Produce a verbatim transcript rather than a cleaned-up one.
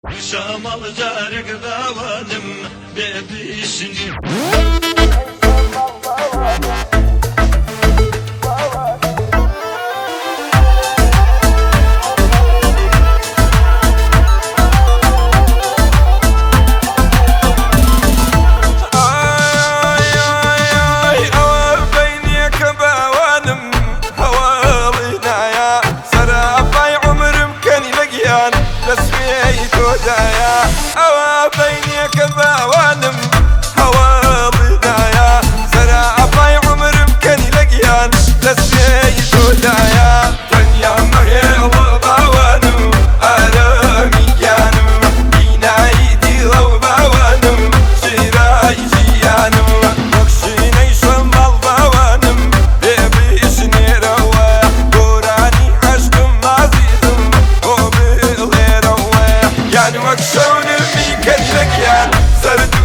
شمال جارك ذاونم ببيشني أوا بينك باوانم هوا ضنايا سرع باي عمر مكاني لقيان لسيت ودايا دنيا مهيل باوانم أرامي كانم بينايدي لو باوانم شراي جيانم وكشيني شمال باوانم بيبيشني روا قراني عشقم عزيزم وبيغلي روا يعني وكشون الميكان لقيان سرد